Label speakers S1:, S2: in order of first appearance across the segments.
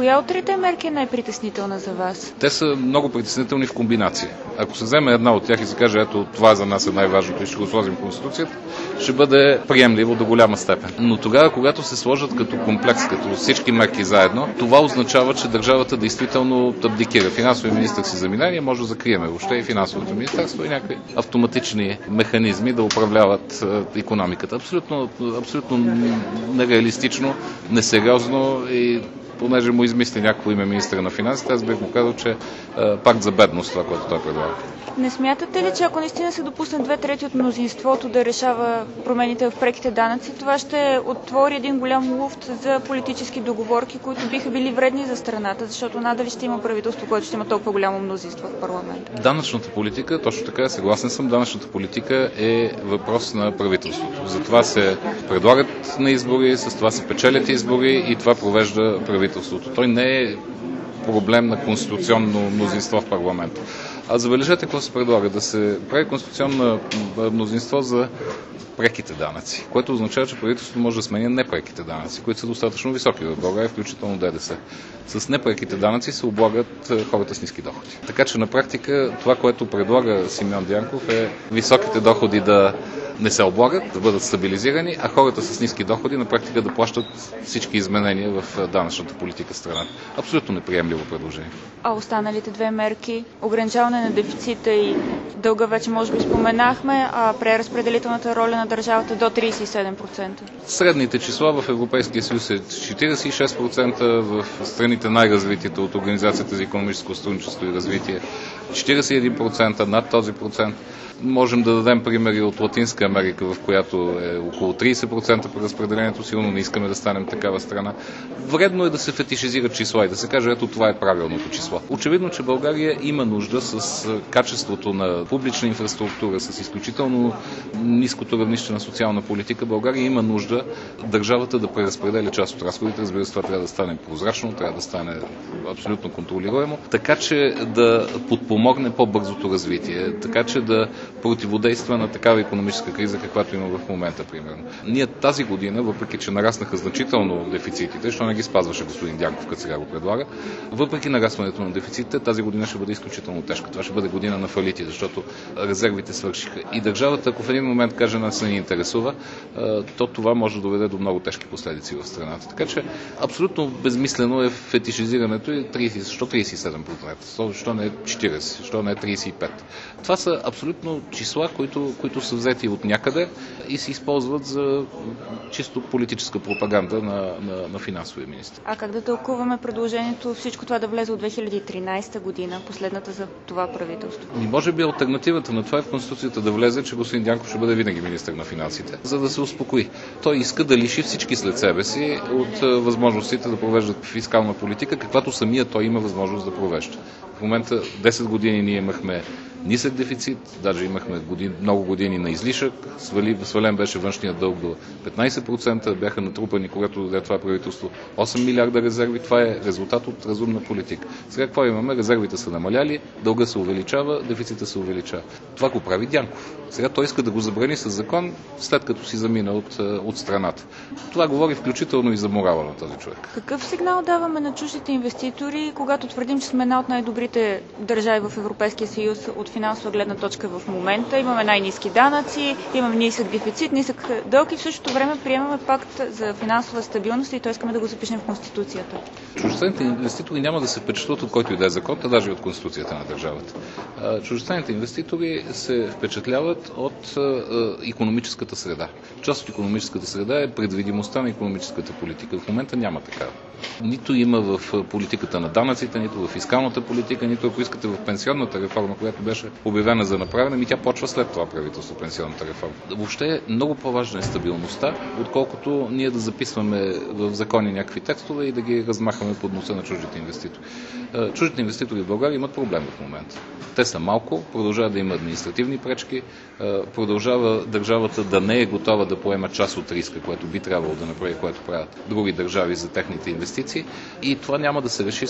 S1: Коя от трите мерки е най-притеснителна за вас?
S2: Те са много притеснителни в комбинация. Ако се вземе една от тях и се каже, ето това за нас е най-важното и ще го сложим в Конституцията, ще бъде приемливо до голяма степен. Но тогава, когато се сложат като комплекс, като всички мерки заедно, това означава, че държавата действително абдикира. Финансовия министър си заминава, може да закриеме въобще и финансовото министерство и някакви автоматични механизми да управляват икономиката. Абсолютно нереалистично, несериозно и понеже му измисли някакво име министъра на финансите, аз бих му казал, че пакт за бедност, това, което той предлага.
S1: Не смятате ли, че ако наистина се допусне 2/3 от мнозинството да решава промените в преките данъци, това ще отвори един голям луфт за политически договорки, които биха били вредни за страната, защото надали ще има правителство, което ще има толкова голямо мнозинство в парламента?
S2: Данъчната политика, точно така, съгласен съм, данъчната политика е въпрос на правителството. Затова се предлагат на избори, с това се печелят избори и това провежда правителството. Той не е проблем на конституционно мнозинство в парламента. А забележете какво се предлага. Да се прави конституционно мнозинство за преките данъци, което означава, че правителството може да сменя непреките данъци, които са достатъчно високи в България, включително ДДС. С непреките данъци се облагат хората с ниски доходи. Така че на практика това, което предлага Симеон Дянков е високите доходи да не се облагат, да бъдат стабилизирани, а хората с ниски доходи на практика да плащат всички изменения в данъчната политика в страната. Абсолютно неприемливо предложение.
S1: А останалите две мерки, ограничаване на дефицита и дълга вече може би споменахме, а преразпределителната роля на държавата до 37%.
S2: Средните числа в Европейския съюз е 46%, в страните най-развитите от Организацията за икономическо сътрудничество и развитие 41%, над този процент. Можем да дадем примери от Латинска Америка, в която е около 30% по разпределението. Сигурно не искаме да станем такава страна. Вредно е да се фетишизират числа и да се каже, ето това е правилното число. Очевидно, че България има нужда с качеството на публична инфраструктура, с изключително ниското равнище на социална политика. България има нужда държавата да преразпределя част от разходите. Разбира се, това трябва да стане прозрачно, трябва да стане абсолютно контролируемо, така че да подпомогне по-бързото развитие, така че да противодейства на такава икономическа криза, каквато има в момента, примерно. Ние тази година, въпреки че нараснаха значително дефицитите, защото не ги спазваше господин Дянков, като сега го предлага, въпреки нарастването на дефицитите, тази година ще бъде изключително тежка. Това ще бъде година на фалити, защото резервите свършиха. И държавата, ако в един момент каже, нас не ни интересува, то това може да доведе до много тежки последици в страната. Така че абсолютно безмислено е фетишизирането и 37%. Защо не е 40%? Защо не е 35%? Това са абсолютно числа, които са взети от някъде и се използват за чисто политическа пропаганда на финансовия министър.
S1: А как да тълкуваме предложението всичко това да влезе от 2013 година, последната за това правителство?
S2: Може би алтернативата на това е в Конституцията да влезе, че господин Дянков ще бъде винаги министър на финансите, за да се успокои. Той иска да лиши всички след себе си от възможностите да провеждат фискална политика, каквато самия той има възможност да провежда. В момента 10 години ние имахме нисък дефицит, даже имахме много години на излишък, свален беше външният дълг до 15%, бяха натрупани, когато даде това правителство 8 милиарда резерви, това е резултат от разумна политика. Сега какво имаме? Резервите са намаляли, дълга се увеличава, дефицита се увеличава. Това го прави Дянков. Сега той иска да го забрани с закон, след като си замина от страната. Това говори включително и за морала на този човек.
S1: Какъв сигнал даваме на чуждите инвеститори, когато твърдим, че сме една от най-добрите държави в Европейския съюз от финансова гледна точка в момента? Имаме най-ниски данъци, имаме нисък дефицит, нисък дълг и в същото време приемаме пакт за финансова стабилност и то искаме да го запишем в Конституцията.
S2: Чуждестранните инвеститори няма да се впечатлят от който и да е закон, а даже и от Конституцията на държавата. Чуждестранните инвеститори се впечатляват от икономическата среда. Част от икономическата среда е предвидимостта на икономическата политика. В момента няма такава. Нито има в политиката на данъците, нито в фискалната политика, нито ако искате в пенсионната реформа, която беше обявена за направена, тя почва след това правителство, пенсионната реформа. Въобще много по-важна е стабилността, отколкото ние да записваме в закони някакви текстове и да ги размахаме под носа на чуждите инвеститори. Чуждите инвеститори в България имат проблем в момента. Те са малко, продължават да има административни пречки, продължава държавата да не е готова да поема част от риска, което би трябвало да направи, което правят други държави за техните инвестиции инвестиции и това няма да се реши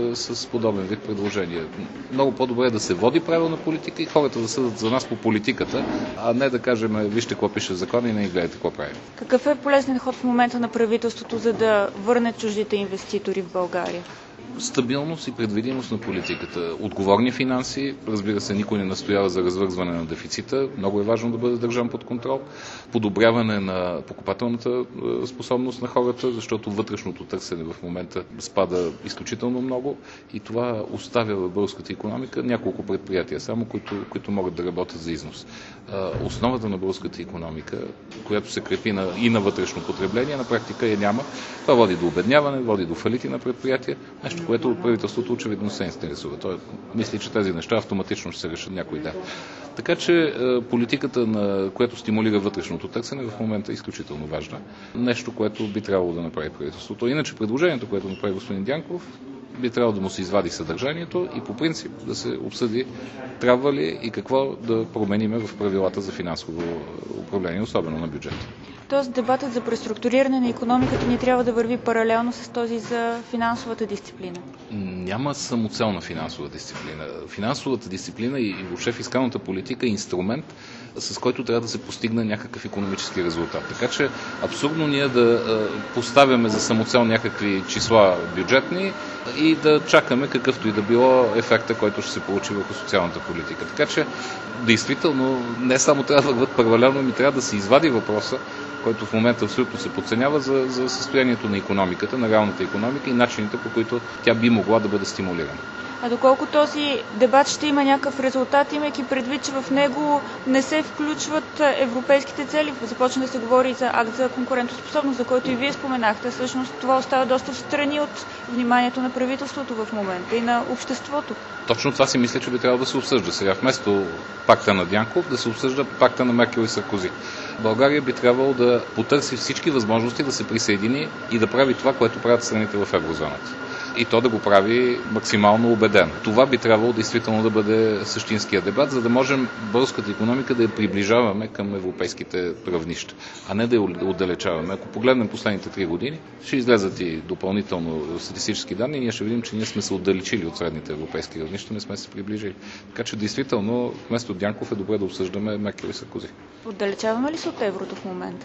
S2: с подобен вид предложения. Много по-добре е да се води правилна политика и хората да съдят за нас по политиката, а не да кажем, вижте какво пише в закона и не гледайте какво правим.
S1: Какъв е полезен ход в момента на правителството, за да върне чуждите инвеститори в България?
S2: Стабилност и предвидимост на политиката. Отговорни финанси, разбира се, никой не настоява за развързване на дефицита. Много е важно да бъде държан под контрол. Подобряване на покупателната способност на хората, защото вътрешното търсене в момента спада изключително много и това оставя в българската икономика няколко предприятия, само които могат да работят за износ. Основата на българската икономика, която се крепи и на вътрешно потребление, на практика я няма. Това води до обедняване, води до фалити на предприятия, нещо, което от правителството очевидно се интересува. Той мисли, че тези неща автоматично ще се решат някой ден. Така че политиката, която стимулира вътрешното търсене, в момента е изключително важна. Нещо, което би трябвало да направи правителството. Иначе предложението, което направи господин Дянков, би трябвало да му се извади съдържанието и по принцип да се обсъди трябва ли и какво да промениме в правилата за финансово управление, особено на бюджета.
S1: Тоест дебатът за преструктуриране на икономиката ни трябва да върви паралелно с този за финансовата дисциплина.
S2: Няма самоцел на финансова дисциплина. Финансовата дисциплина и въобще фискалната политика е инструмент, с който трябва да се постигне някакъв икономически резултат. Така че абсурдно ние да поставяме за самоцел някакви числа бюджетни и да чакаме какъвто и да било ефекта, който ще се получи върху социалната политика. Така че действително не само трябва да върват паралелно, ми трябва да се извади въпроса, който в момента абсолютно се подценява за състоянието на икономиката, на реалната икономика и начините, по които тя би могла да бъде стимулирана.
S1: А доколко този дебат ще има някакъв резултат, имайки предвид, че в него не се включват европейските цели, започна да се говори за акт за конкурентоспособност, за който и вие споменахте. Всъщност това остава доста встрани от вниманието на правителството в момента и на обществото.
S2: Точно това си мисля, че би трябвало да се обсъжда сега. Вместо пакта на Дянков, да се обсъжда пакта на Меркел и Саркози. България би трябвало да потърси всички възможности да се присъедини и да прави това, което правят страните в еврозоната. И то да го прави максимално убедено. Това би трябвало действително да бъде същинския дебат, за да можем българската икономика да я приближаваме към европейските равнища, а не да я отдалечаваме. Ако погледнем последните 3 години, ще излезат и допълнително статистически данни и ние ще видим, че ние сме се отдалечили от средните европейски равнища, не сме се приближили. Така че действително, вместо Дянков е добре да обсъждаме Меркел и Саркози.
S1: Отдалечаваме ли се от еврото в момента?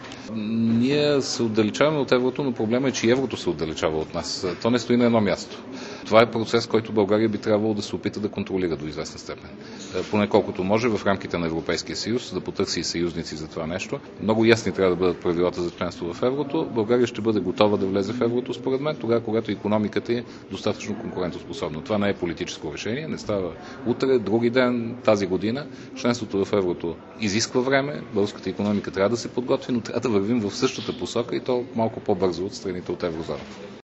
S2: Ние се отдалечаваме от еврото, но проблема е, че еврото се отдалечава от нас. То не стои на едно място. Това е процес, който България би трябвало да се опита да контролира до известна степен. Поне колкото може в рамките на Европейския съюз, да потърси и съюзници за това нещо. Много ясни трябва да бъдат правилата за членство в еврото. България ще бъде готова да влезе в еврото, според мен, тогава, когато икономиката е достатъчно конкурентоспособна. Това не е политическо решение, не става утре, други ден, тази година. Членството в еврото изисква време, българската икономика трябва да се подготви, но трябва да вървим в същата посока и то малко по-бързо от страните от еврозоната.